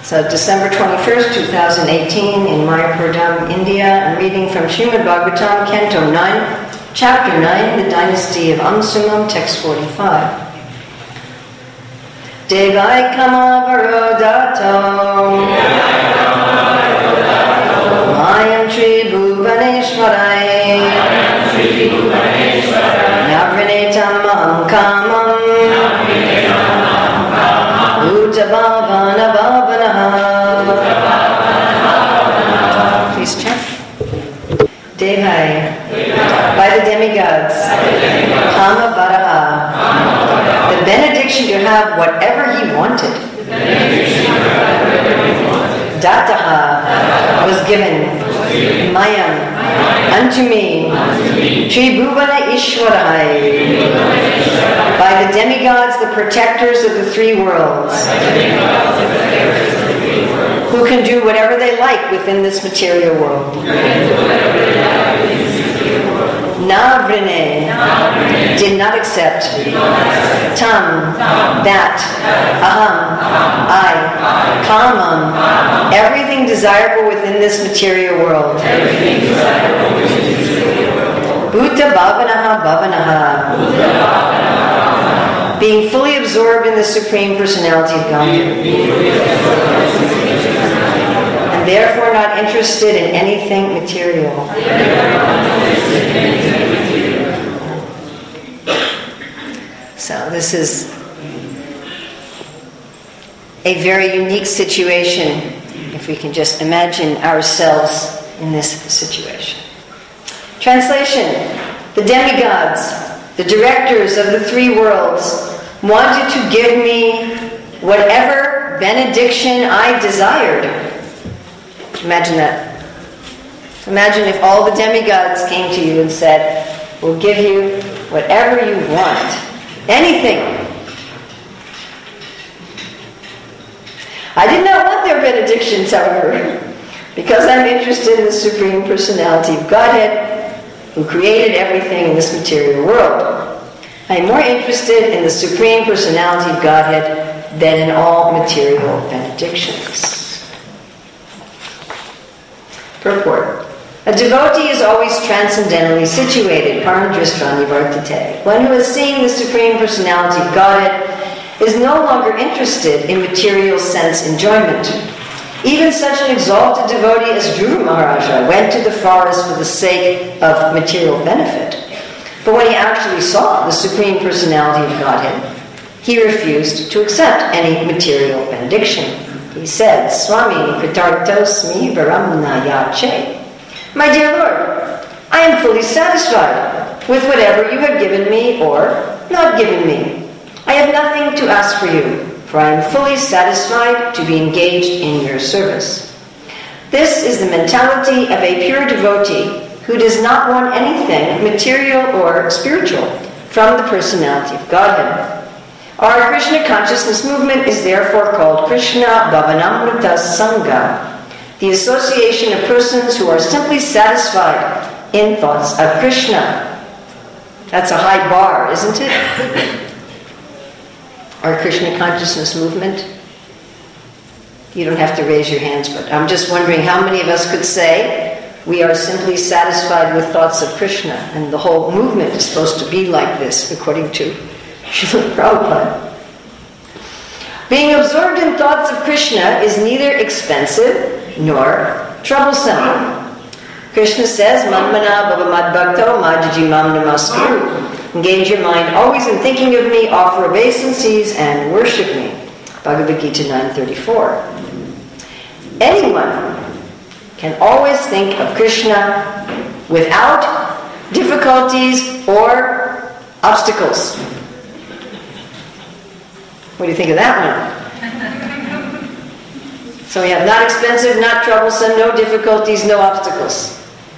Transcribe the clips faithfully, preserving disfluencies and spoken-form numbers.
So December twenty-first, twenty eighteen, in Mayapurdam, India, I'm reading from Srimad Bhagavatam, Canto nine, Chapter nine, The Dynasty of Amsumam, Text forty-five. Devai Kama Varodato Mayam Shri Bhuvaneshwarai Navrinetam Mam Kamam Uttabhavana Bhavanaha. Please check. Devai, by the demigods, Kama Varaha, the benediction to have whatever he wanted. Dataha was given, Mayam, unto me, Shri Bhuvana Ishwarahai, by the demigods, the protectors of the three worlds, who can do whatever they like within this material world. Navrine did not accept tam, that, aham, I, kamam, everything desirable within this material world. Bhuta bhavanaha bhavanaha, being fully absorbed in the Supreme Personality of Godhead, and therefore not interested in anything material. So this is a very unique situation, if we can just imagine ourselves in this situation. Translation: the demigods, the directors of the three worlds, wanted to give me whatever benediction I desired. Imagine that. Imagine if all the demigods came to you and said, we'll give you whatever you want. Anything. I did not want their benedictions, however, because I'm interested in the Supreme Personality of Godhead, who created everything in this material world. I am more interested in the Supreme Personality of Godhead than in all material benedictions. Purport. A devotee is always transcendentally situated, paramdristvani vartate. One who has seen the Supreme Personality of Godhead is no longer interested in material sense enjoyment. Even such an exalted devotee as Dhruva Maharaja went to the forest for the sake of material benefit. But when he actually saw the Supreme Personality of Godhead, he refused to accept any material benediction. He said, Swami kritartosmi varamna yache. My dear Lord, I am fully satisfied with whatever you have given me or not given me. I have nothing to ask for you, for I am fully satisfied to be engaged in your service. This is the mentality of a pure devotee who does not want anything material or spiritual from the personality of Godhead. Our Krishna consciousness movement is therefore called Krishna Bhavanamrita Sangha, the association of persons who are simply satisfied in thoughts of Krishna. That's a high bar, isn't it? Our Krishna consciousness movement. You don't have to raise your hands, but I'm just wondering how many of us could say we are simply satisfied with thoughts of Krishna, and the whole movement is supposed to be like this, according to Srila Prabhupada. Being absorbed in thoughts of Krishna is neither expensive nor troublesome. Krishna says, Madmana bhava madbhakto madhiji mam namaskuru. Engage your mind always in thinking of me, offer obeisances, and worship me. Bhagavad Gita nine thirty-four. Anyone can always think of Krishna without difficulties or obstacles. What do you think of that one? So we have not expensive, not troublesome, no difficulties, no obstacles.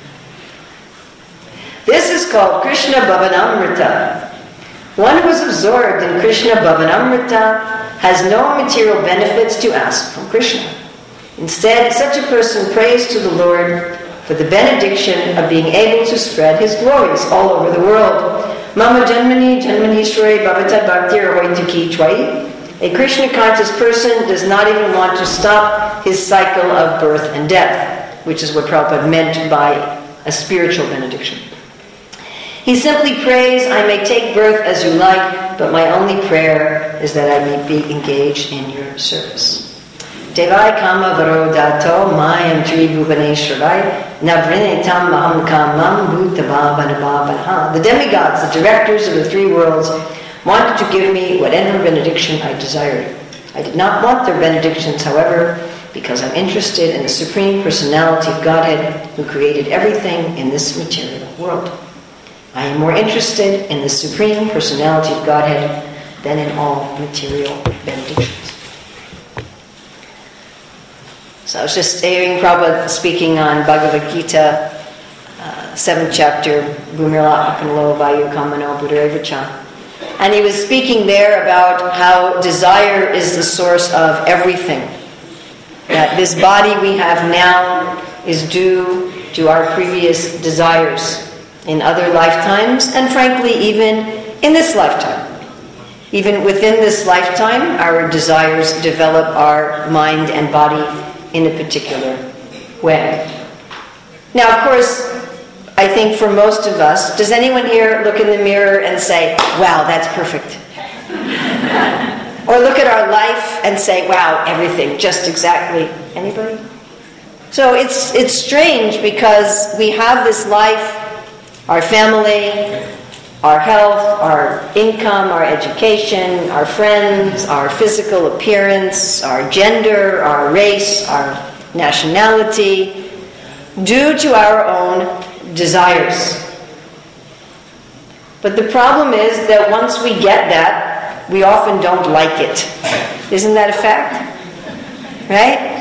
This is called Krishna Bhavanamrita. One who is absorbed in Krishna Bhavanamrita has no material benefits to ask from Krishna. Instead, such a person prays to the Lord for the benediction of being able to spread his glories all over the world. Mama Janmani Janmanishwari Bhavatad Bhaktir Hoituki Twai A Krishna-conscious person does not even want to stop his cycle of birth and death, which is what Prabhupada meant by a spiritual benediction. He simply prays, I may take birth as you like, but my only prayer is that I may be engaged in your service. Devai kama varodato mayam tri bhuvaneshwarai navrinetam maham kamam bhutavabhanabhavanaha. The demigods, the directors of the three worlds, wanted to give me whatever benediction I desired. I did not want their benedictions, however, because I'm interested in the Supreme Personality of Godhead who created everything in this material world. I am more interested in the Supreme Personality of Godhead than in all material benedictions. So I was just hearing Prabhupada speaking on Bhagavad Gita, uh, seventh chapter, Bhumirla Apanlo Vayu Kamano Buddharevacha. And he was speaking there about how desire is the source of everything. That this body we have now is due to our previous desires in other lifetimes, and frankly, even in this lifetime. Even within this lifetime, our desires develop our mind and body in a particular way. Now, of course, I think for most of us, does anyone here look in the mirror and say, wow, that's perfect? Or look at our life and say, wow, everything, just exactly. Anybody? So it's it's strange because we have this life, our family, our health, our income, our education, our friends, our physical appearance, our gender, our race, our nationality, due to our own desires. But the problem is that once we get that, we often don't like it. Isn't that a fact? Right?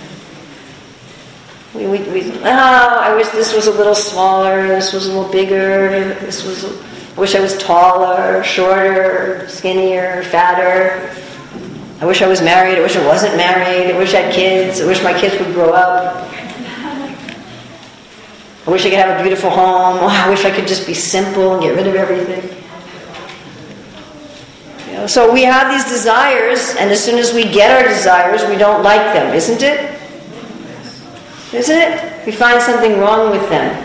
We, we, we, oh, I wish this was a little smaller, this was a little bigger, this was, I wish I was taller, shorter, skinnier, fatter. I wish I was married, I wish I wasn't married, I wish I had kids, I wish my kids would grow up. I wish I could have a beautiful home. Oh, I wish I could just be simple and get rid of everything. You know, so we have these desires, and as soon as we get our desires, we don't like them, isn't it? Isn't it? We find something wrong with them.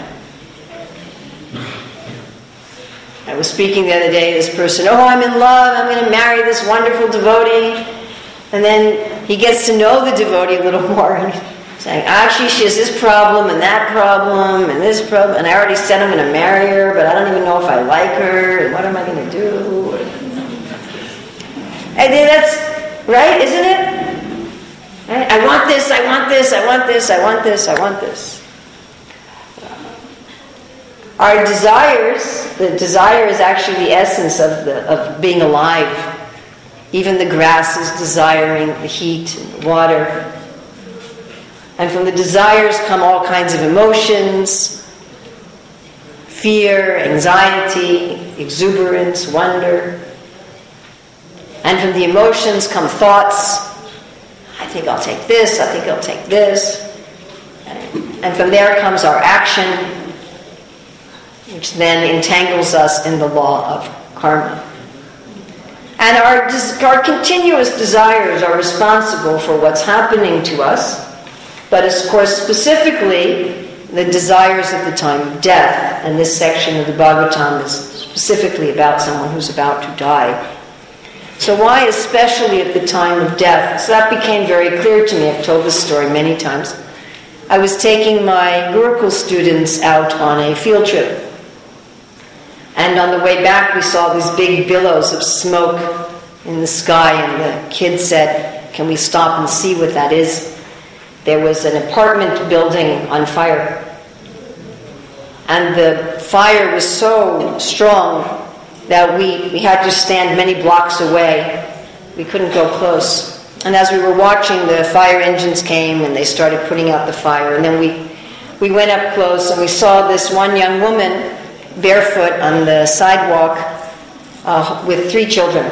I was speaking the other day to this person, oh, I'm in love, I'm going to marry this wonderful devotee. And then he gets to know the devotee a little more, and he's saying, actually, she has this problem and that problem and this problem, and I already said I'm going to marry her, but I don't even know if I like her, and what am I going to do? And that's right, isn't it? Right? I want this, I want this, I want this, I want this, I want this. Our desires, the desire is actually the essence of the of being alive. Even the grass is desiring the heat and the water. And from the desires come all kinds of emotions, fear, anxiety, exuberance, wonder. And from the emotions come thoughts. I think I'll take this, I think I'll take this. And from there comes our action, which then entangles us in the law of karma. And our, our continuous desires are responsible for what's happening to us, but of course specifically the desires at the time of death. And this section of the Bhagavatam is specifically about someone who's about to die. So why especially at the time of death? So that became very clear to me. I've told this story many times. I was taking my Gurukul students out on a field trip. And on the way back we saw these big billows of smoke in the sky, and the kids said, can we stop and see what that is? There was an apartment building on fire. And the fire was so strong that we, we had to stand many blocks away. We couldn't go close. And as we were watching, the fire engines came and they started putting out the fire. And then we, we went up close and we saw this one young woman barefoot on the sidewalk uh, with three children.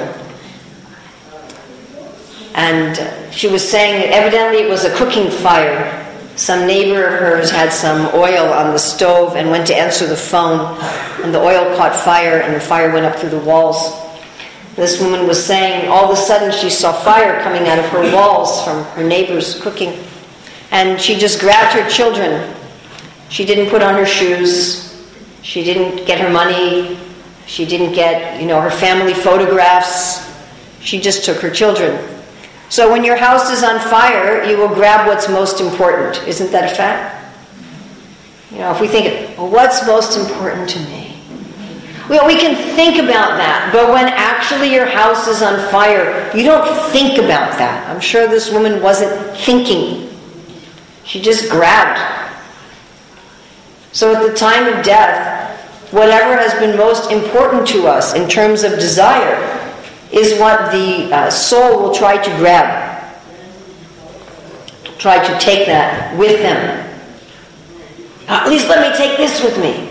And she was saying that evidently it was a cooking fire. Some neighbor of hers had some oil on the stove and went to answer the phone, and the oil caught fire and the fire went up through the walls. This woman was saying all of a sudden she saw fire coming out of her walls from her neighbors cooking. And she just grabbed her children. She didn't put on her shoes. She didn't get her money. She didn't get, you know, her family photographs. She just took her children. So when your house is on fire, you will grab what's most important. Isn't that a fact? You know, if we think, well, what's most important to me? Well, we can think about that, but when actually your house is on fire, you don't think about that. I'm sure this woman wasn't thinking. She just grabbed. So at the time of death, whatever has been most important to us in terms of desire is what the uh, soul will try to grab. Try to take that with them. Uh, at least let me take this with me.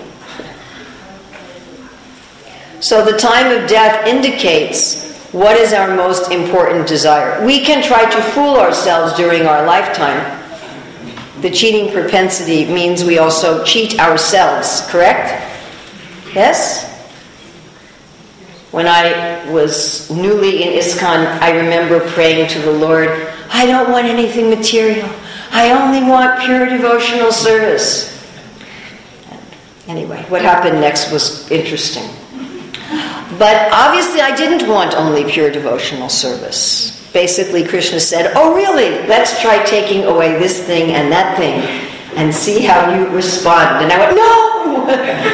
So the time of death indicates what is our most important desire. We can try to fool ourselves during our lifetime. The cheating propensity means we also cheat ourselves, correct? Yes? When I was newly in ISKCON, I remember praying to the Lord, I don't want anything material. I only want pure devotional service. Anyway, what happened next was interesting. But obviously I didn't want only pure devotional service. Basically, Krishna said, oh really? Let's try taking away this thing and that thing and see how you respond. And I went, no!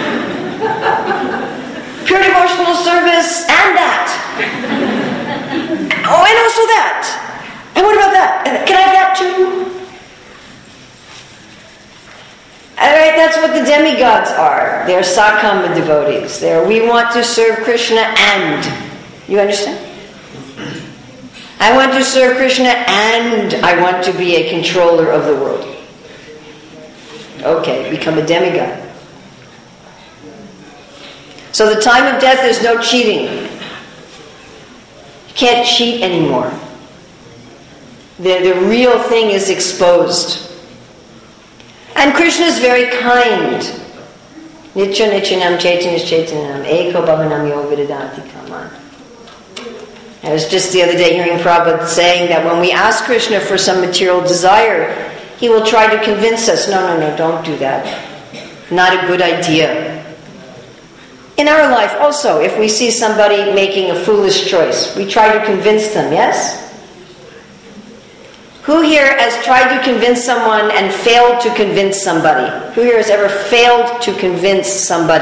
Pure devotional service and that. Oh, and also that. And what about that? Can I have that too? Alright, that's what the demigods are. They're Sakama devotees. They're, we want to serve Krishna and. You understand? I want to serve Krishna and I want to be a controller of the world. Okay, become a demigod. So the time of death, there's no cheating. You can't cheat anymore. The, the real thing is exposed. And Krishna is very kind. Nitya Nityanam Chaitanya Chaitanam Eko Bhavanam Yo Vidadanti Kaman. I was just the other day hearing Prabhupada saying that when we ask Krishna for some material desire, he will try to convince us, no, no, no, don't do that. Not a good idea. In our life also, if we see somebody making a foolish choice, we try to convince them, yes? Who here has tried to convince someone and failed to convince somebody? Who here has ever failed to convince somebody?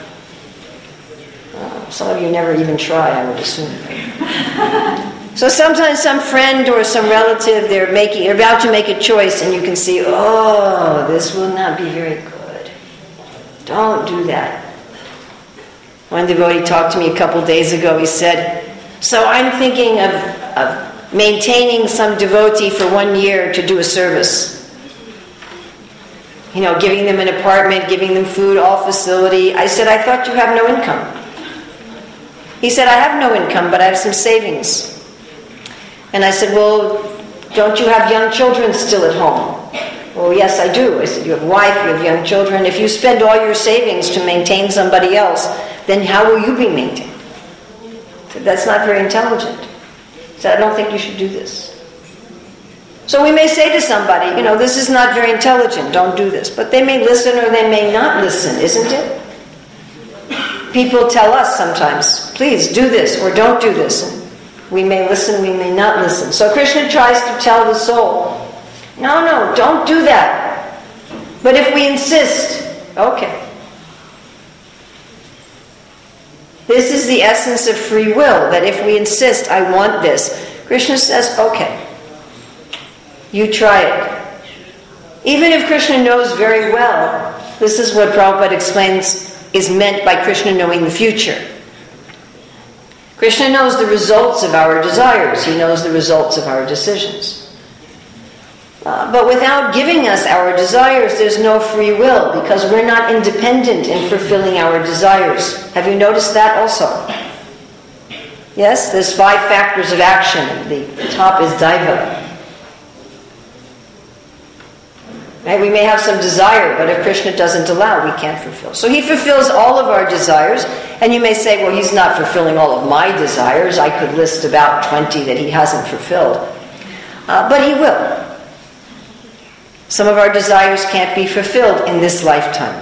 Oh, some of you never even try, I would assume. So sometimes some friend or some relative, they're making, they're about to make a choice and you can see, oh, this will not be very good. Don't do that. One devotee talked to me a couple days ago. He said, so I'm thinking of, of maintaining some devotee for one year to do a service. You know, giving them an apartment, giving them food, all facility. I said, I thought you have no income. He said, I have no income, but I have some savings. And I said, well, don't you have young children still at home? Well, yes, I do. I said, you have a wife, you have young children. If you spend all your savings to maintain somebody else, then how will you be maintained? I said, that's not very intelligent. I said, I don't think you should do this. So we may say to somebody, you know, this is not very intelligent, don't do this. But they may listen or they may not listen, isn't it? People tell us sometimes, please do this or don't do this. And we may listen, we may not listen. So Krishna tries to tell the soul, no, no, don't do that. But if we insist, okay. This is the essence of free will, that if we insist, I want this, Krishna says, okay, you try it. Even if Krishna knows very well, this is what Prabhupada explains is meant by Krishna knowing the future. Krishna knows the results of our desires. He knows the results of our decisions. Uh, but without giving us our desires, there's no free will, because we're not independent in fulfilling our desires. Have you noticed that also? Yes, there's five factors of action. The top is Daiva. Right? We may have some desire, but if Krishna doesn't allow, we can't fulfill. So he fulfills all of our desires, and you may say, well, he's not fulfilling all of my desires. I could list about twenty that he hasn't fulfilled. Uh, but he will. Some of our desires can't be fulfilled in this lifetime,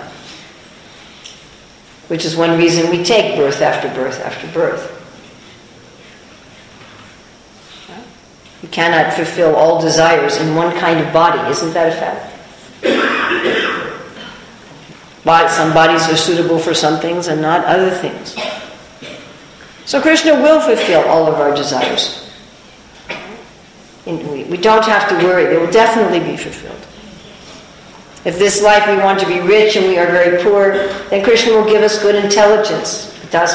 which is one reason we take birth after birth after birth. You cannot fulfill all desires in one kind of body. Isn't that a fact? But some bodies are suitable for some things and not other things. So Krishna will fulfill all of our desires. And we, we don't have to worry. They will definitely be fulfilled. If this life we want to be rich and we are very poor, then Krishna will give us good intelligence.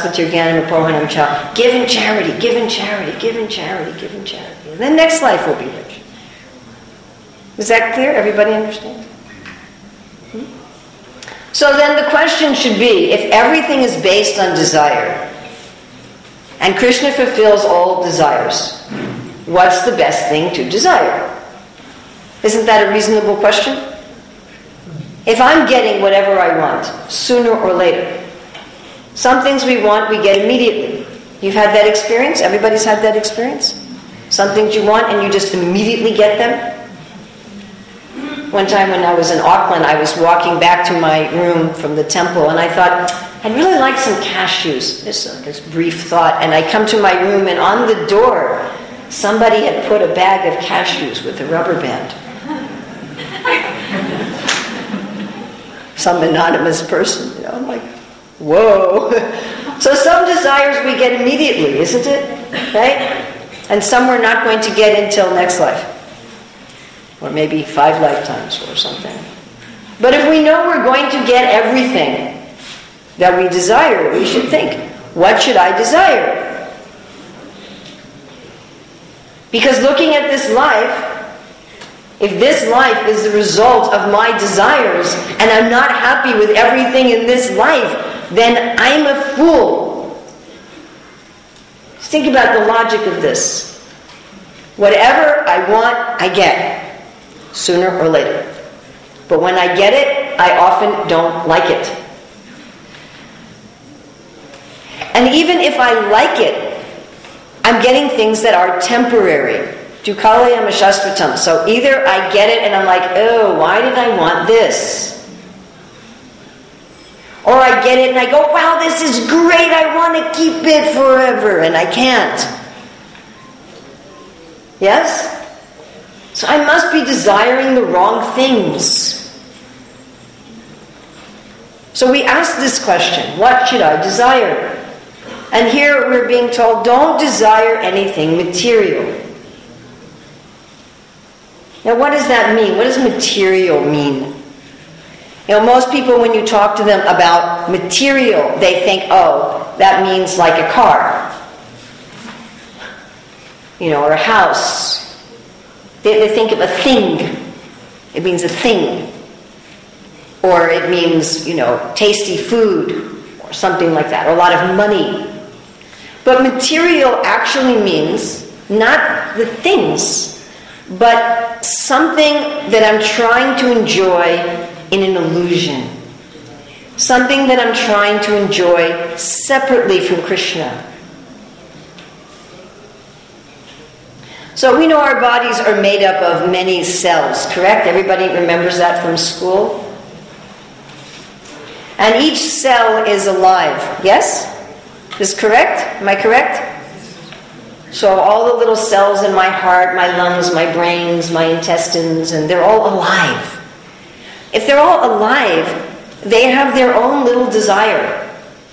Give in charity, give in charity, give in charity, give in charity. And then next life will be rich. Is that clear? Everybody understand? Hmm? So then the question should be, if everything is based on desire, and Krishna fulfills all desires, what's the best thing to desire? Isn't that a reasonable question? If I'm getting whatever I want, sooner or later, some things we want, we get immediately. You've had that experience? Everybody's had that experience? Some things you want and you just immediately get them? One time when I was in Auckland, I was walking back to my room from the temple, and I thought, I'd really like some cashews. This, uh, this brief thought. And I come to my room, and on the door, somebody had put a bag of cashews with a rubber band. Some anonymous person, you know, I'm like, whoa. So some desires we get immediately, isn't it? Right? And some we're not going to get until next life. Or maybe five lifetimes or something. But if we know we're going to get everything that we desire, we should think, what should I desire? Because looking at this life, if this life is the result of my desires, and I'm not happy with everything in this life, then I'm a fool. Just think about the logic of this. Whatever I want, I get, sooner or later. But when I get it, I often don't like it. And even if I like it, I'm getting things that are temporary. Dukalayam Shastvatam. So either I get it and I'm like, oh, why did I want this? Or I get it and I go, wow, this is great, I want to keep it forever, and I can't. Yes? So I must be desiring the wrong things. So we ask this question, what should I desire? And here we're being told, don't desire anything material. Now what does that mean? What does material mean? You know, most people, when you talk to them about material, they think, oh, that means like a car. You know, or a house. They, they think of a thing. It means a thing. Or it means, you know, tasty food, or something like that, or a lot of money. But material actually means not the things, but something that I'm trying to enjoy in an illusion. Something that I'm trying to enjoy separately from Krishna. So we know our bodies are made up of many cells, correct? Everybody remembers that from school? And each cell is alive, yes? Is correct? Am I correct? So all the little cells in my heart, my lungs, my brains, my intestines, and they're all alive. If they're all alive, they have their own little desire.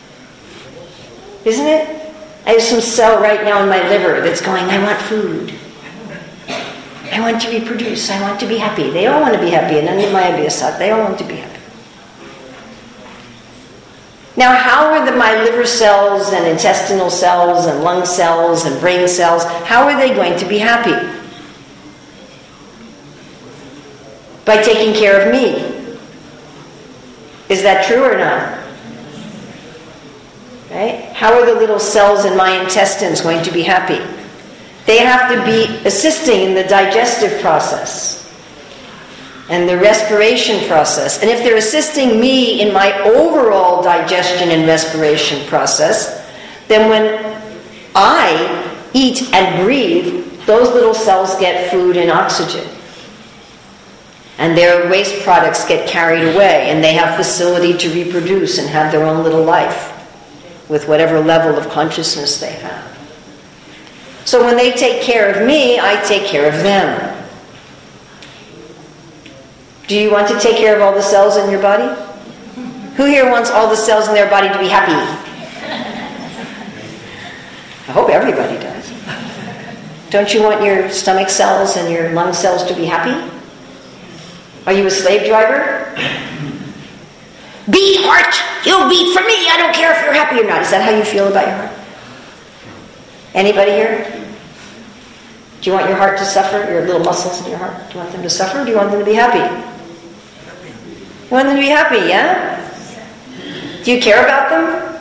Isn't it? I have some cell right now in my liver that's going, I want food. I want to reproduce. I want to be happy. They all want to be happy. And they all want to be happy. Now, how are the, my liver cells and intestinal cells and lung cells and brain cells, how are they going to be happy? By taking care of me. Is that true or not? Right? How are the little cells in my intestines going to be happy? They have to be assisting in the digestive process. and the respiration process. And if they're assisting me in my overall digestion and respiration process, then when I eat and breathe, those little cells get food and oxygen. And their waste products get carried away, and they have facility to reproduce and have their own little life with whatever level of consciousness they have. So when they take care of me, I take care of them. Do you want to take care of all the cells in your body? Who here wants all the cells in their body to be happy? I hope everybody does. Don't you want your stomach cells and your lung cells to be happy? Are you a slave driver? Beat, heart! You'll beat for me! I don't care if you're happy or not. Is that how you feel about your heart? Anybody here? Do you want your heart to suffer? Your little muscles in your heart? Do you want them to suffer or do you want them to be happy? You want them to be happy, yeah? Do you care about them?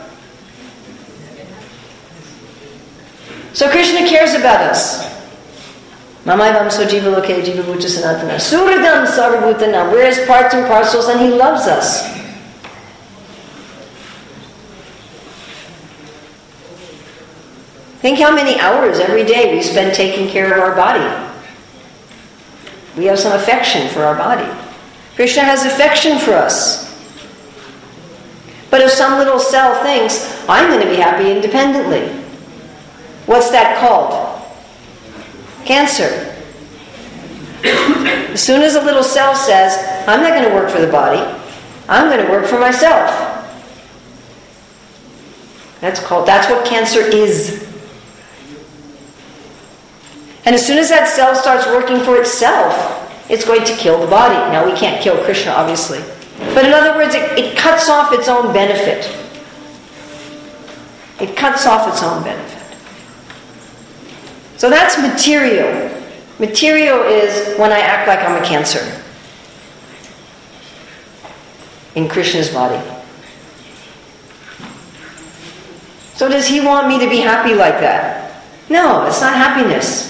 So Krishna cares about us. Mamaivam so jiva loke jiva bhuta sanatana. Suradam sarvabhutana. We're his parts and parcels and he loves us. Think how many hours every day we spend taking care of our body. We have some affection for our body. Krishna has affection for us. But if some little cell thinks, I'm going to be happy independently, what's that called? Cancer. As soon as a little cell says, I'm not going to work for the body, I'm going to work for myself. That's called, that's what cancer is. And as soon as that cell starts working for itself, it's going to kill the body. Now, we can't kill Krishna, obviously. But in other words, it, it cuts off its own benefit. It cuts off its own benefit. So that's material. Material is when I act like I'm a cancer in Krishna's body. So does he want me to be happy like that? No, it's not happiness.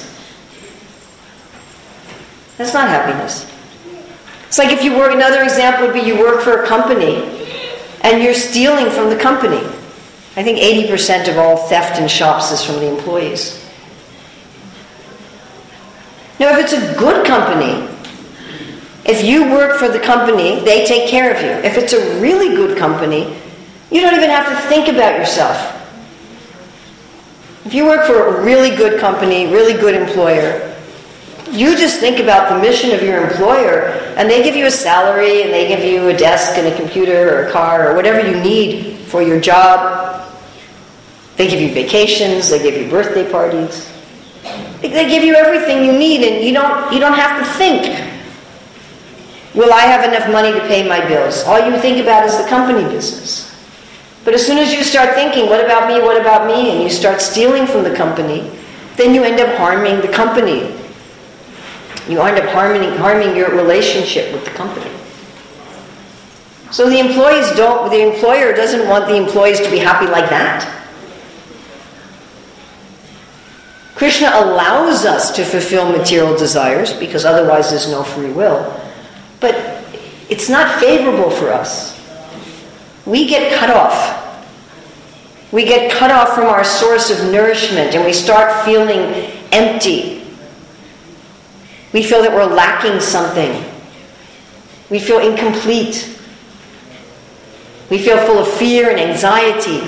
That's not happiness. It's like if you work, another example would be you work for a company and you're stealing from the company. I think eighty percent of all theft in shops is from the employees. Now, if it's a good company, if you work for the company, they take care of you. If it's a really good company, you don't even have to think about yourself. If you work for a really good company, really good employer, you just think about the mission of your employer, and they give you a salary, and they give you a desk and a computer or a car or whatever you need for your job. They give you vacations, they give you birthday parties. They give you everything you need, and you don't you don't have to think, will I have enough money to pay my bills? All you think about is the company business. But as soon as you start thinking, what about me, what about me, and you start stealing from the company, then you end up harming the company. You end up harming, harming your relationship with the company. So the employees don't, the employer doesn't want the employees to be happy like that. Krishna allows us to fulfill material desires because otherwise there's no free will. But it's not favorable for us. We get cut off. We get cut off from our source of nourishment and we start feeling empty. We feel that we're lacking something. We feel incomplete. We feel full of fear and anxiety.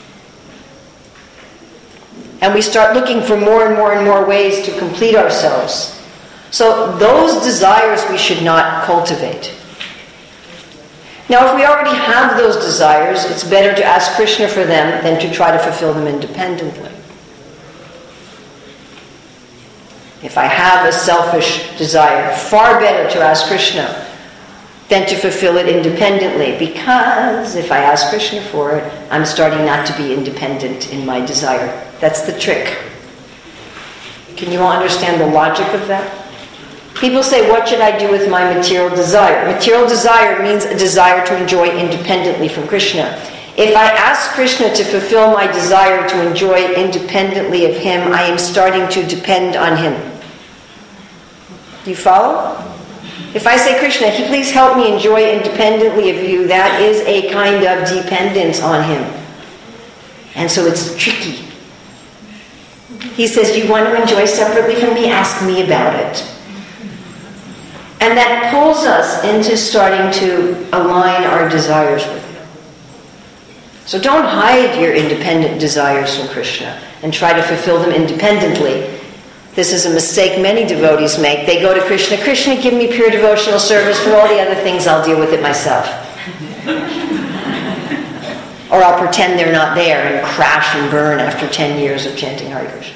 And we start looking for more and more and more ways to complete ourselves. So those desires we should not cultivate. Now, if we already have those desires, it's better to ask Krishna for them than to try to fulfill them independently. If I have a selfish desire, far better to ask Krishna than to fulfill it independently, because if I ask Krishna for it, I'm starting not to be independent in my desire. That's the trick. Can you all understand the logic of that? People say, what should I do with my material desire? Material desire means a desire to enjoy independently from Krishna. If I ask Krishna to fulfill my desire to enjoy independently of him, I am starting to depend on him. Do you follow? If I say, Krishna, please help me enjoy independently of you, that is a kind of dependence on him. And so it's tricky. He says, you want to enjoy separately from me? Ask me about it. And that pulls us into starting to align our desires with him. So don't hide your independent desires from Krishna and try to fulfill them independently. This is a mistake many devotees make. They go to Krishna, Krishna, give me pure devotional service. For all the other things, I'll deal with it myself. Or I'll pretend they're not there and crash and burn after ten years of chanting Hare Krishna.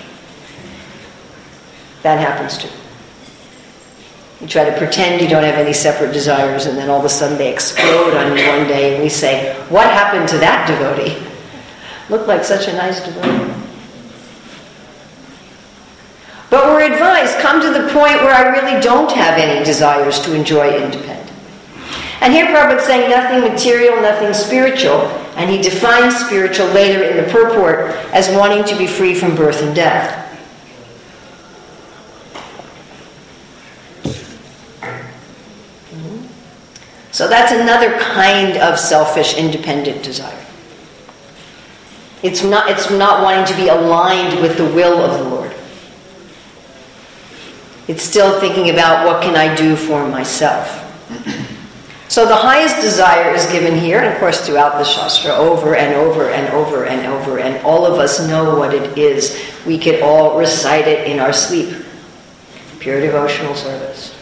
That happens too. You try to pretend you don't have any separate desires, and then all of a sudden they explode on you one day, and we say, what happened to that devotee? Looked like such a nice devotee. But we're advised, come to the point where I really don't have any desires to enjoy independence. And here Prabhupada's saying nothing material, nothing spiritual, and he defines spiritual later in the purport as wanting to be free from birth and death. So that's another kind of selfish, independent desire. It's not, it's not wanting to be aligned with the will of the Lord. It's still thinking about what can I do for myself. So the highest desire is given here, and of course throughout the Shastra, over and over and over and over, and all of us know what it is. We could all recite it in our sleep. Pure devotional service.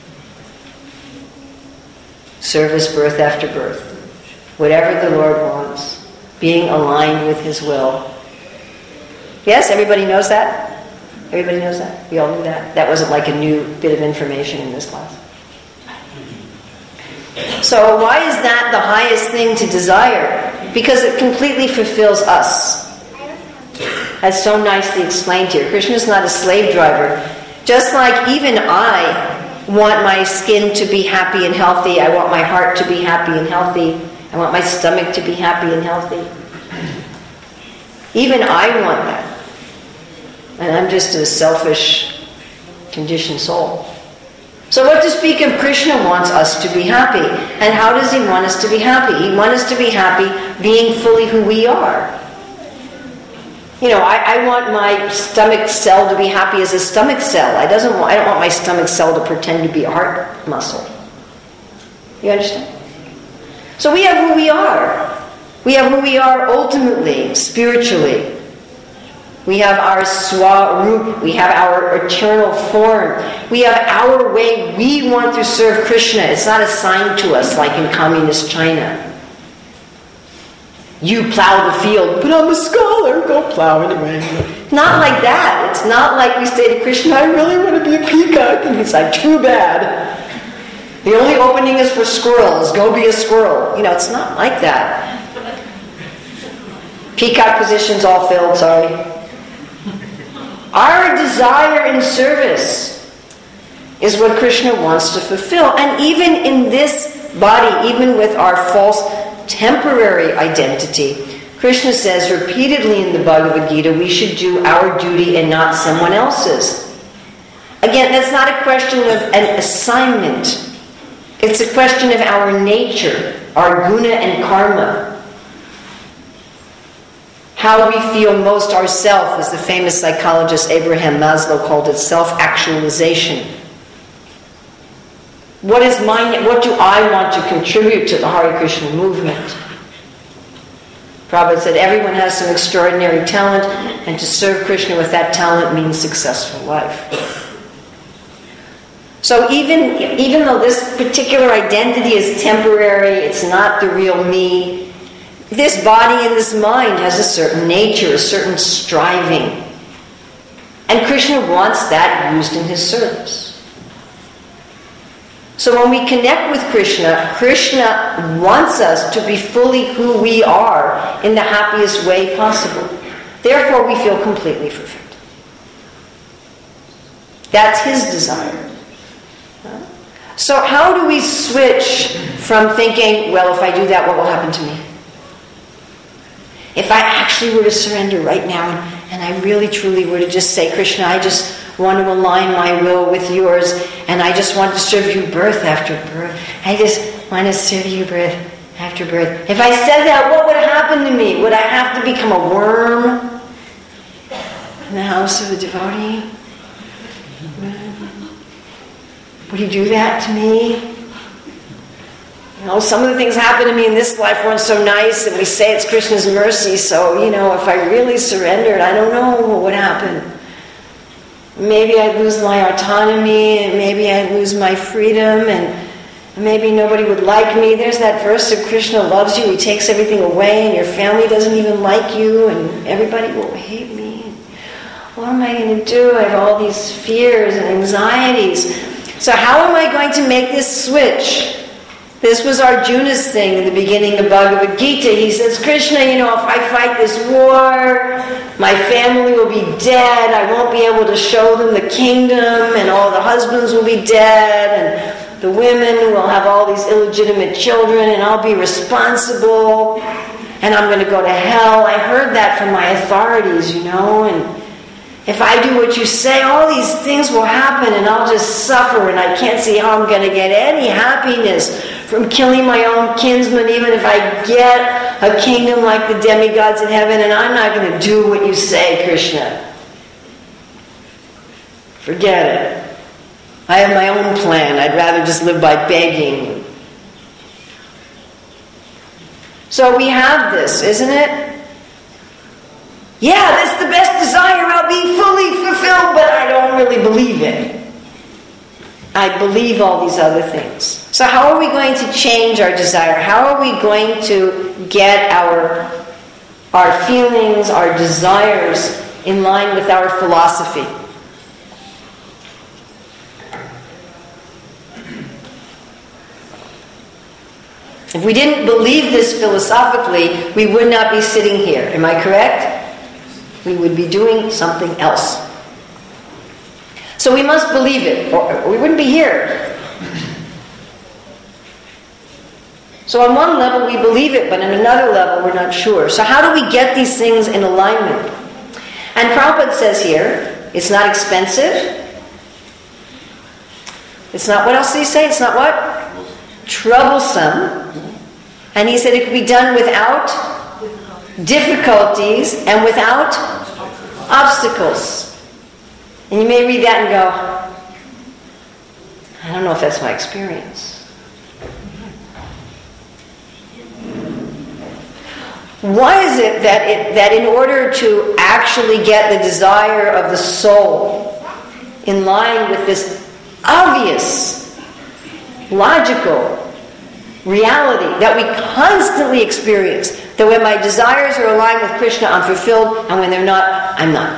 Service birth after birth. Whatever the Lord wants. Being aligned with his will. Yes, everybody knows that? Everybody knows that? We all knew that? That wasn't like a new bit of information in this class. So why is that the highest thing to desire? Because it completely fulfills us. As so nicely explained here. Krishna is not a slave driver. Just like even I want my skin to be happy and healthy. I want my heart to be happy and healthy. I want my stomach to be happy and healthy. Even I want that. And I'm just a selfish, conditioned soul. So what to speak of, Krishna wants us to be happy. And how does he want us to be happy? He wants us to be happy being fully who we are. You know, I, I want my stomach cell to be happy as a stomach cell. I, doesn't want, I don't want my stomach cell to pretend to be a heart muscle. You understand? So we have who we are. We have who we are ultimately, spiritually. We have our swarup. We have our eternal form. We have our way we want to serve Krishna. It's not assigned to us like in communist China. You plow the field, but I'm a scholar, go plow anyway. Not like that. It's not like we say to Krishna, I really want to be a peacock. And he's like, too bad. The only opening is for squirrels. Go be a squirrel. You know, it's not like that. Peacock positions all filled, sorry. Our desire in service is what Krishna wants to fulfill. And even in this body, even with our false temporary identity, Krishna says repeatedly in the Bhagavad Gita, we should do our duty and not someone else's. Again, that's not a question of an assignment. It's a question of our nature, our guna and karma. How we feel most ourself, as the famous psychologist Abraham Maslow called it, self-actualization. What is mine? What do I want to contribute to the Hare Krishna movement? Prabhupada said everyone has some extraordinary talent, and to serve Krishna with that talent means successful life. So even, even though this particular identity is temporary, it's not the real me, this body and this mind has a certain nature, a certain striving. And Krishna wants that used in his service. So when we connect with Krishna, Krishna wants us to be fully who we are in the happiest way possible. Therefore, we feel completely fulfilled. That's his desire. So how do we switch from thinking, well, if I do that, what will happen to me? If I actually were to surrender right now and, and I really truly were to just say, Krishna, I just want to align my will with yours, and I just want to serve you birth after birth. I just want to serve you birth after birth. If I said that, what would happen to me? Would I have to become a worm in the house of a devotee? Would he do that to me? You know, some of the things happen to me in this life weren't so nice, and we say it's Krishna's mercy, so, you know, if I really surrendered, I don't know what would happen. Maybe I'd lose my autonomy, and maybe I'd lose my freedom, and maybe nobody would like me. There's that verse of Krishna loves you, he takes everything away, and your family doesn't even like you, and everybody will hate me. What am I going to do? I have all these fears and anxieties. So how am I going to make this switch? This was Arjuna's thing in the beginning of Bhagavad Gita. He says, Krishna, you know, if I fight this war, my family will be dead. I won't be able to show them the kingdom, and all the husbands will be dead, and the women will have all these illegitimate children, and I'll be responsible, and I'm going to go to hell. I heard that from my authorities, you know, and if I do what you say, all these things will happen, and I'll just suffer, and I can't see how I'm going to get any happiness from killing my own kinsmen, even if I get a kingdom like the demigods in heaven, and I'm not going to do what you say, Krishna. Forget it. I have my own plan. I'd rather just live by begging. So we have this, isn't it? Yeah, that's the best desire. I'll be fully fulfilled, but I don't really believe it. I believe all these other things. So how are we going to change our desire? How are we going to get our, our feelings, our desires in line with our philosophy? If we didn't believe this philosophically, we would not be sitting here. Am I correct? We would be doing something else. So we must believe it, or we wouldn't be here. So on one level we believe it, but on another level we're not sure. So how do we get these things in alignment? And Prabhupada says here, it's not expensive. It's not, what else did he say? It's not what? Troublesome. And he said it could be done without difficulties and without obstacles. And you may read that and go, I don't know if that's my experience. Why is it that it, that in order to actually get the desire of the soul in line with this obvious, logical reality that we constantly experience, that when my desires are aligned with Krishna, I'm fulfilled, and when they're not, I'm not?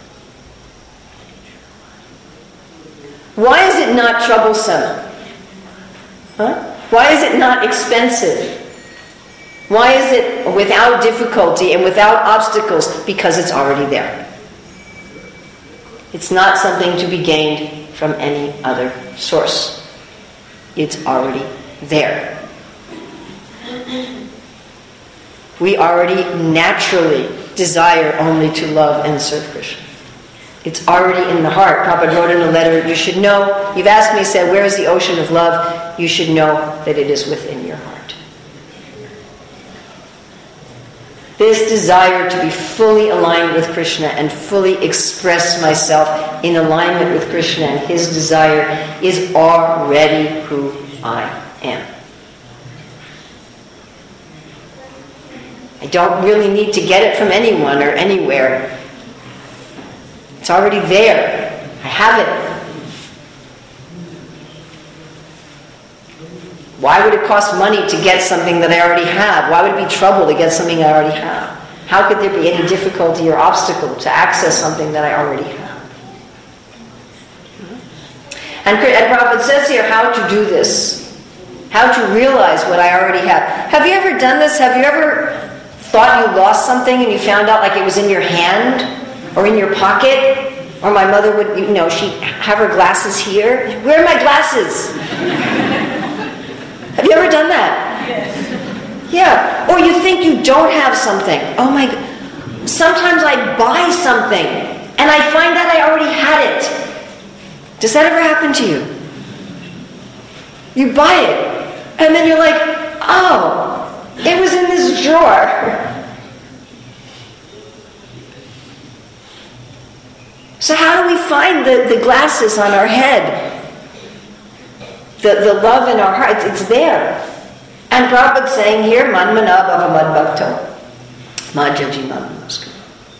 Why is it not troublesome? Huh? Why is it not expensive? Why is it without difficulty and without obstacles? Because it's already there. It's not something to be gained from any other source. It's already there. We already naturally desire only to love and serve Krishna. It's already in the heart. Prabhupada wrote in a letter, you should know, you've asked me, said, where is the ocean of love? You should know that it is within your heart. This desire to be fully aligned with Krishna and fully express myself in alignment with Krishna and his desire is already who I am. I don't really need to get it from anyone or anywhere. It's already there. I have it. Why would it cost money to get something that I already have? Why would it be trouble to get something I already have? How could there be any difficulty or obstacle to access something that I already have? And, and Prabhupada says here how to do this. How to realize what I already have. Have you ever done this? Have you ever thought you lost something and you found out like it was in your hand or in your pocket? Or my mother would, you know, she'd have her glasses here. Where are my glasses? Have you ever done that? Yes. Yeah. Or you think you don't have something. Oh my God. Sometimes I buy something and I find that I already had it. Does that ever happen to you? You buy it, and then you're like, oh, it was in this drawer. So how do we find the, the glasses on our head? The, the love in our hearts, it's there. And Prabhupada's saying here, man mana bhava mad bhakto, majaji mamaskar.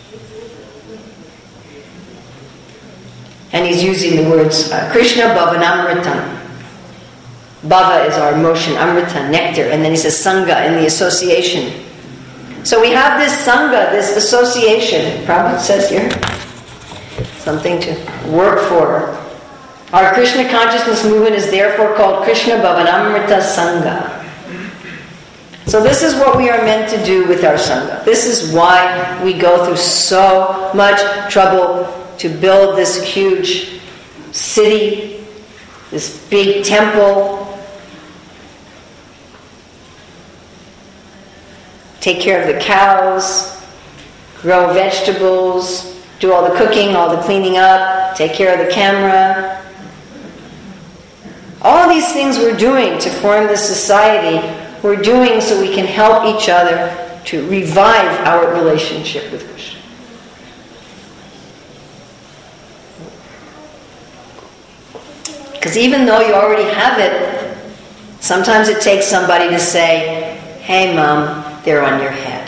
And he's using the words uh, Krishna bhavanamritam. Bhava is our emotion, amrita, nectar. And then he says sangha in the association. So we have this sangha, this association. Prabhupada says here, something to work for. Our Krishna consciousness movement is therefore called Krishna Bhavanamrita Sangha. So this is what we are meant to do with our Sangha. This is why we go through so much trouble to build this huge city, this big temple, take care of the cows, grow vegetables, do all the cooking, all the cleaning up, take care of the camera. All these things we're doing to form this society, we're doing so we can help each other to revive our relationship with Krishna. Because even though you already have it, sometimes it takes somebody to say, hey mom, they're on your head.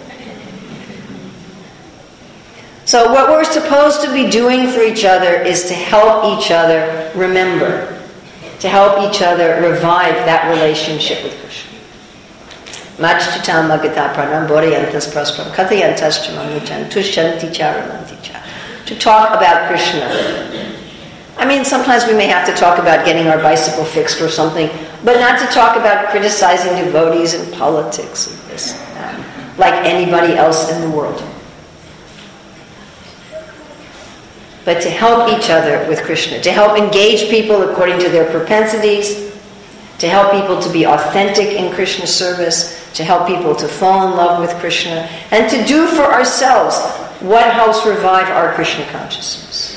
So what we're supposed to be doing for each other is to help each other remember, to help each other revive that relationship with Krishna. Machchitam magata pranam bodhayantas praspram kathayantas chamamuchan tushyanti charamanti cha. To talk about Krishna. I mean, sometimes we may have to talk about getting our bicycle fixed or something, but not to talk about criticizing devotees and politics and this and that, like anybody else in the world. But to help each other with Krishna, to help engage people according to their propensities, to help people to be authentic in Krishna service, to help people to fall in love with Krishna, and to do for ourselves what helps revive our Krishna consciousness.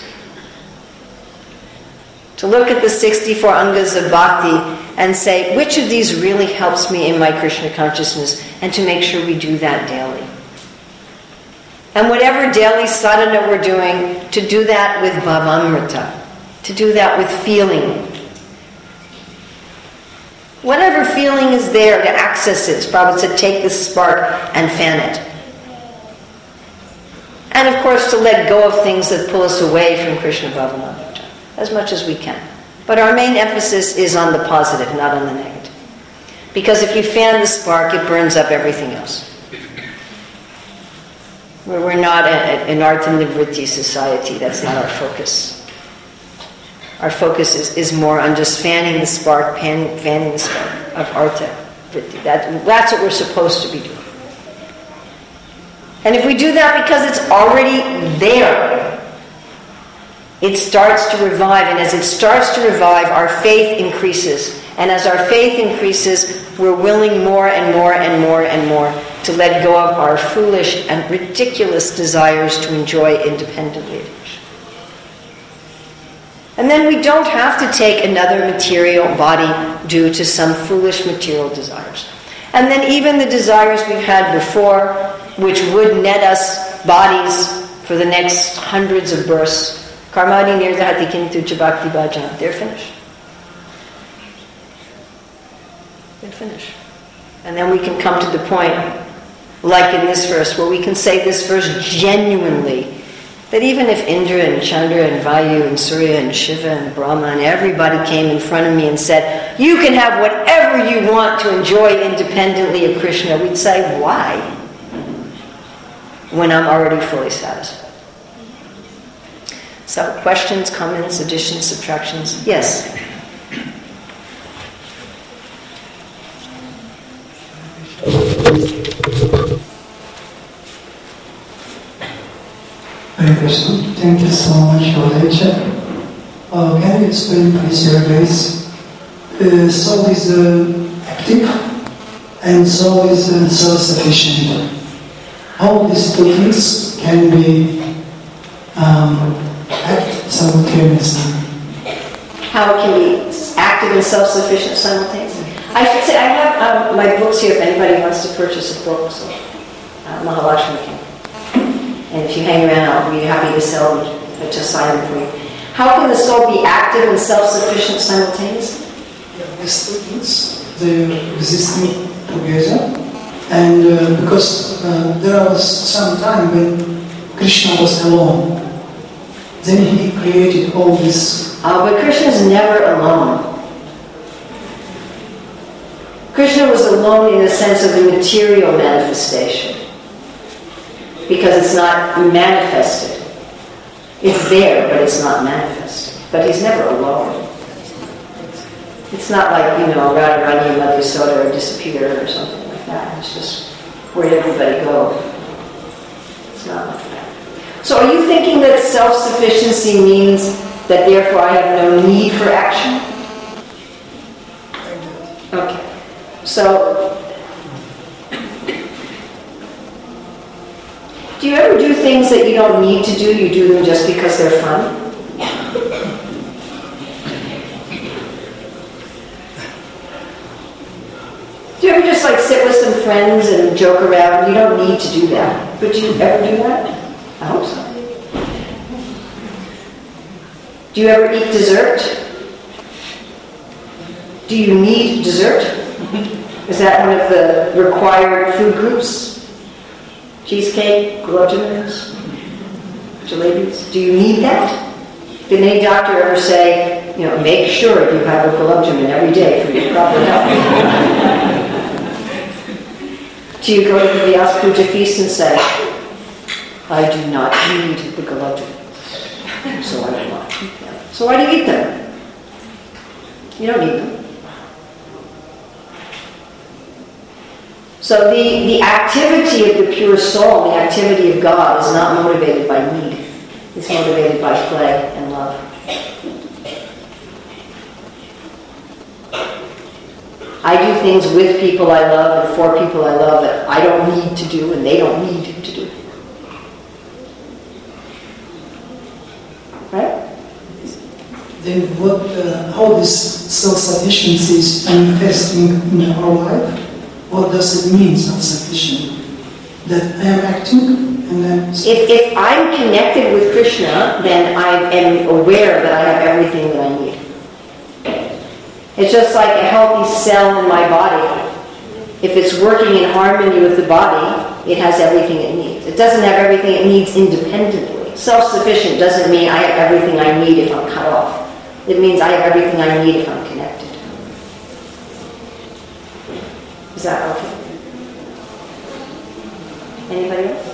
To look at the sixty-four angas of bhakti and say, which of these really helps me in my Krishna consciousness, and to make sure we do that daily. And whatever daily sadhana we're doing, to do that with bhavamrita, to do that with feeling. Whatever feeling is there to access it, Prabhupada said, take this spark and fan it. And of course to let go of things that pull us away from Krishna bhavamrita, as much as we can. But our main emphasis is on the positive, not on the negative. Because if you fan the spark, it burns up everything else. We're not an Artha Nivritti society. That's not our focus. Our focus is, is more on just fanning the spark, pan, fanning the spark of Artha Vritti. That, that's what we're supposed to be doing. And if we do that because it's already there, it starts to revive. And as it starts to revive, our faith increases. And as our faith increases, we're willing more and more and more and more to let go of our foolish and ridiculous desires to enjoy independently. And then we don't have to take another material body due to some foolish material desires. And then even the desires we've had before, which would net us bodies for the next hundreds of births, karmani nirdhati kintu chabhakti bhajan, they're finished. They're finished. And then we can come to the point, like in this verse, where we can say this verse genuinely, that even if Indra and Chandra and Vayu and Surya and Shiva and Brahma and everybody came in front of me and said, you can have whatever you want to enjoy independently of Krishna, we'd say, why? When I'm already fully satisfied. So, questions, comments, additions, subtractions? Yes? Hare Krishna. Thank you so much for the lecture. Uh, can you explain, please, your grace? Uh, soul is uh, active and soul is uh, self-sufficient. How these two things can be um, act simultaneously? how it can be active and self-sufficient simultaneously. I should say, I have um, my books here if anybody wants to purchase a book, so uh, Mahalakshmi can. And if you hang around, I'll be happy to sell them, to sign them for you. How can the soul be active and self-sufficient simultaneously? These statements, they existing together. And uh, because uh, there was some time when Krishna was alone, then he created all this. Uh, but Krishna is never alone. Krishna was alone in the sense of the material manifestation, because it's not manifested. It's there, but it's not manifested. But he's never alone. It's not like, you know, Radharani and Madhu Soda or disappear or something like that. It's just where'd everybody go? It's not like that. So are you thinking that self-sufficiency means that therefore I have no need for action? Okay. So, do you ever do things that you don't need to do? You do them just because they're fun? Do you ever just like sit with some friends and joke around? You don't need to do that. But do you ever do that? I hope so. Do you ever eat dessert? Do you need dessert? Is that one of the required food groups? Cheesecake, gulab jamuns, jalebis? Do you need that? Did any doctor ever say, you know, make sure you have a gulab jamun every day for your proper health? Do you go to the Vyas Puja feast and say, I do not need the gulab jamun, so I will not eat them. So why do you eat them? You don't need them. So the, the activity of the pure soul, the activity of God, is not motivated by need. It's motivated by play and love. I do things with people I love and for people I love that I don't need to do and they don't need to do. Right? Then what, uh, how this self-sufficiency is manifesting in our life? What does it mean, self-sufficient? That I am acting and I'm... If, if I'm connected with Krishna, then I am aware that I have everything that I need. It's just like a healthy cell in my body. If it's working in harmony with the body, it has everything it needs. It doesn't have everything it needs independently. Self-sufficient doesn't mean I have everything I need if I'm cut off. It means I have everything I need if I'm connected. Is that okay? Anybody else?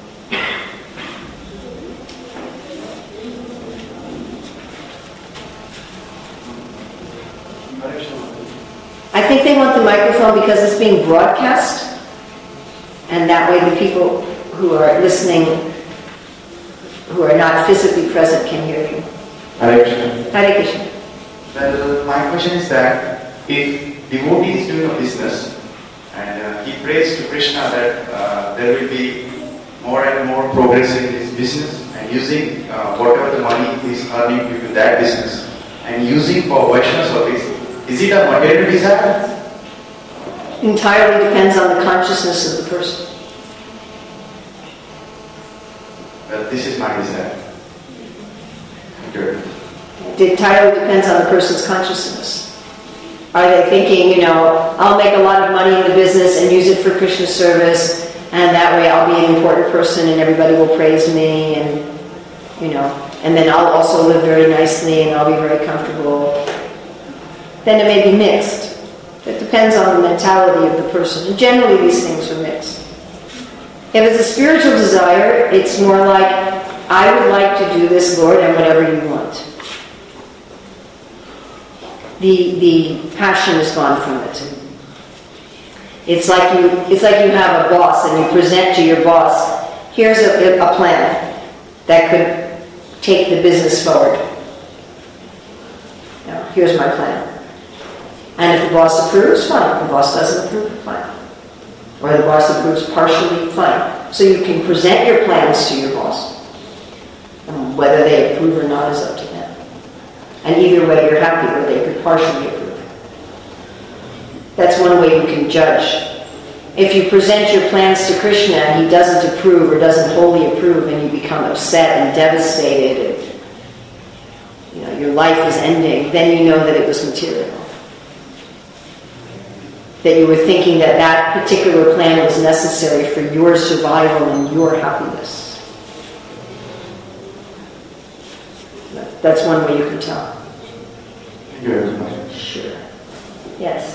I think they want the microphone because it's being broadcast, and that way the people who are listening, who are not physically present, can hear you. Hare Krishna. Hare Krishna. Well, my question is that if devotee is doing a business and uh, he prays to Krishna that uh, there will be more and more progress in his business and using uh, whatever the money he is earning due to that business and using for Vaishnava service, is it a material desire? Entirely depends on the consciousness of the person. Well, this is my desire. Good. It entirely depends on the person's consciousness. Are they thinking, you know, I'll make a lot of money in the business and use it for Krishna service, and that way I'll be an important person and everybody will praise me, and, you know, and then I'll also live very nicely and I'll be very comfortable. Then it may be mixed. It depends on the mentality of the person. And generally these things are mixed. If it's a spiritual desire, it's more like, I would like to do this, Lord, and whatever you want. The the passion is gone from it. It's like you it's like you have a boss and you present to your boss, here's a, a plan that could take the business forward. Now, here's my plan. And if the boss approves, fine. If the boss doesn't approve, fine. Or the boss approves partially, fine. So you can present your plans to your boss. And whether they approve or not is up to them. And either way, you're happy, or they could partially approve. That's one way you can judge. If you present your plans to Krishna and he doesn't approve or doesn't wholly approve, and you become upset and devastated, and you know, your life is ending, then you know that it was material. That you were thinking that that particular plan was necessary for your survival and your happiness. That's one way you can tell. Thank you very much. Sure. Yes.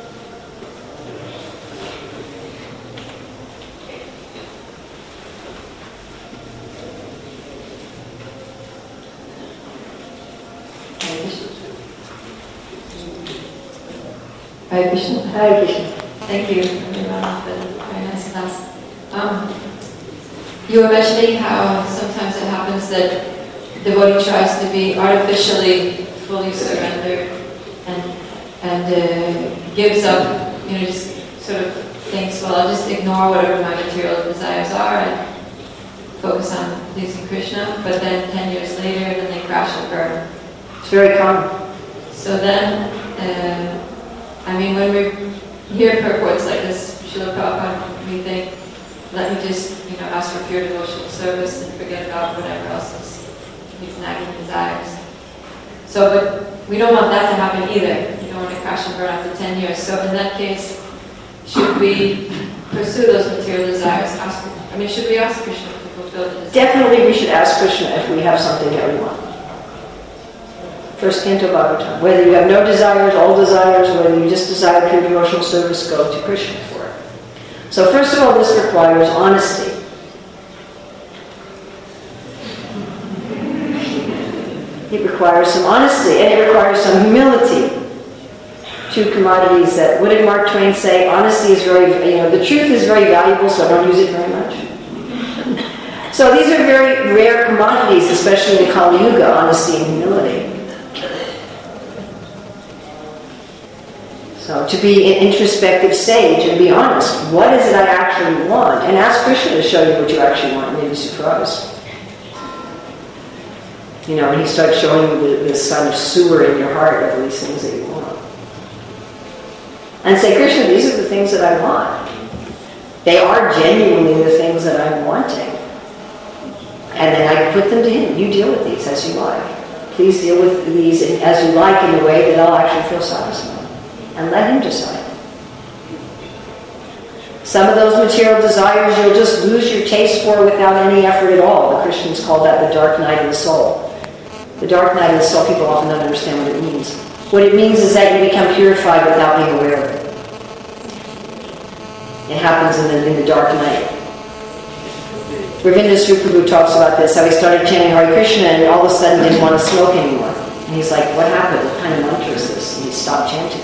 Hare Krishna. Hare Krishna. Thank you, everyone, for the very nice class. Um, you were mentioning how sometimes it happens that the devotee tries to be artificially fully surrendered and and uh, gives up, you know, just sort of thinks, well, I'll just ignore whatever my material desires are and focus on pleasing Krishna. But then ten years later, then they crash and burn. It's very common. So then. Uh, I mean, when we hear purports like this, Srila Prabhupada, we think, let me just, you know, ask for pure devotional service and forget about whatever else is these nagging desires. So, but we don't want that to happen either. We don't want to crash and burn after ten years. So in that case, should we pursue those material desires? Ask, I mean, should we ask Krishna to fulfill the desires? Definitely we should ask Krishna if we have something that we want. First canto Bhagavatam. Whether you have no desires, all desires, whether you just desire pure devotional service, go to Krishna for it. So first of all, this requires honesty. It requires some honesty, and it requires some humility. Two commodities that, what did Mark Twain say? Honesty is very, you know, the truth is very valuable, so don't use it very much. So these are very rare commodities, especially in Kali Yuga, honesty and humility. So to be an introspective sage and be honest, what is it I actually want? And ask Krishna to show you what you actually want, and you'll be surprised. You know, when he starts showing you the, this kind of sewer in your heart of these things that you want. And say, Krishna, these are the things that I want. They are genuinely the things that I'm wanting. And then I put them to him. You deal with these as you like. Please deal with these as you like in a way that I'll actually feel satisfied. And let him decide. Some of those material desires you'll just lose your taste for without any effort at all. The Christians call that the dark night of the soul. The dark night of the soul, people often don't understand what it means. What it means is that you become purified without being aware of it. It happens in the, in the dark night. Ravinda Sri Prabhu talks about this, how he started chanting Hare Krishna and all of a sudden didn't want to smoke anymore. And he's like, what happened? What kind of mantra is this? And he stopped chanting.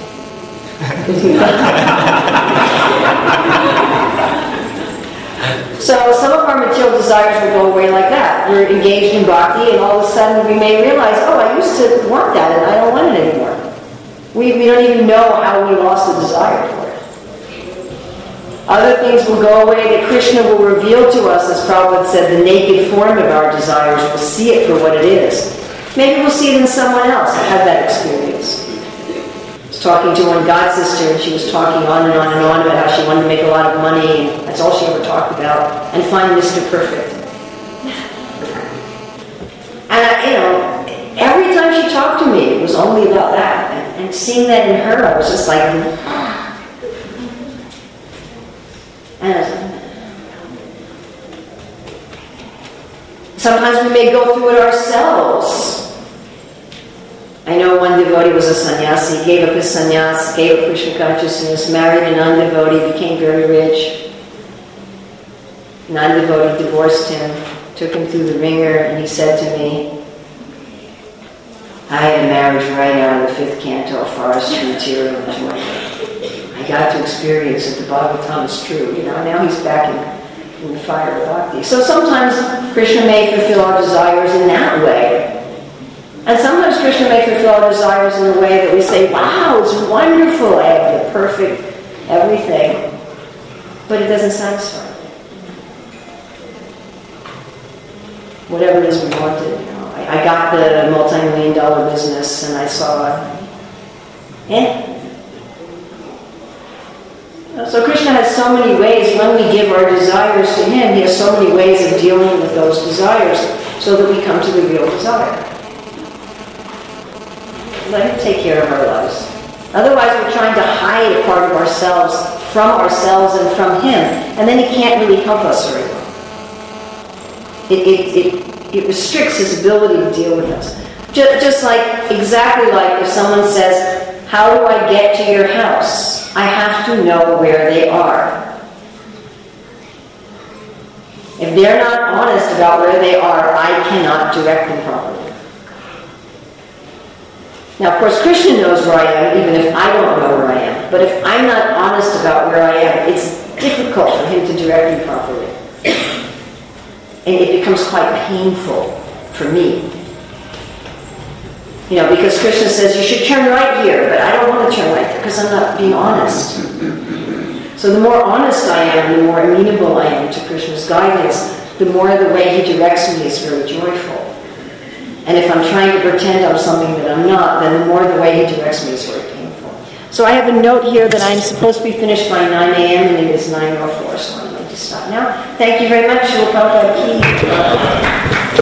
So some of our material desires will go away like that. We're engaged in bhakti and all of a sudden we may realize, oh, I used to want that and I don't want it anymore. We, we don't even know how we lost the desire for it. Other things will go away that Krishna will reveal to us, as Prabhupada said, the naked form of our desires. We'll see it for what it is. Maybe we'll see it in someone else. I had that experience. I was talking to one god sister and she was talking on and on and on about how she wanted to make a lot of money and that's all she ever talked about, and find Mister Perfect. And I, you know, every time she talked to me, it was only about that. And, and seeing that in her, I was just like, ah. And I was like, sometimes we may go through it ourselves. I know one devotee was a sannyasi, gave up his sannyas, gave up Krishna consciousness, married a non-devotee, became very rich. Non-devotee divorced him, took him through the ringer, and he said to me, I had a marriage right out of the fifth canto of Forestry Material Enjoyment. I got to experience that the Bhagavatam is true. You know, now he's back in, in the fire of bhakti. So sometimes Krishna may fulfill our desires in that way. And sometimes Krishna may fulfill our desires in a way that we say, wow, it's wonderful, I have the perfect everything. But it doesn't satisfy. Whatever it is we wanted, you know. I I got the multi-million dollar business and I saw, eh? So Krishna has so many ways, when we give our desires to him, he has so many ways of dealing with those desires so that we come to the real desire. Let him take care of our lives. Otherwise, we're trying to hide a part of ourselves from ourselves and from him, and then he can't really help us very well. It, it, it, it restricts his ability to deal with us. Just, just like, exactly like if someone says, how do I get to your house? I have to know where they are. If they're not honest about where they are, I cannot direct them properly. Now, of course, Krishna knows where I am, even if I don't know where I am. But if I'm not honest about where I am, it's difficult for him to direct me properly. And it becomes quite painful for me. You know, because Krishna says, you should turn right here, but I don't want to turn right there because I'm not being honest. So the more honest I am, the more amenable I am to Krishna's guidance, the more the way he directs me is very joyful. And if I'm trying to pretend I'm something that I'm not, then the more the way he directs me is very painful. So I have a note here that I'm supposed to be finished by nine a.m. and it is nine oh four, so I'm going to stop now. Thank you very much. Shila Prabhupada Ki.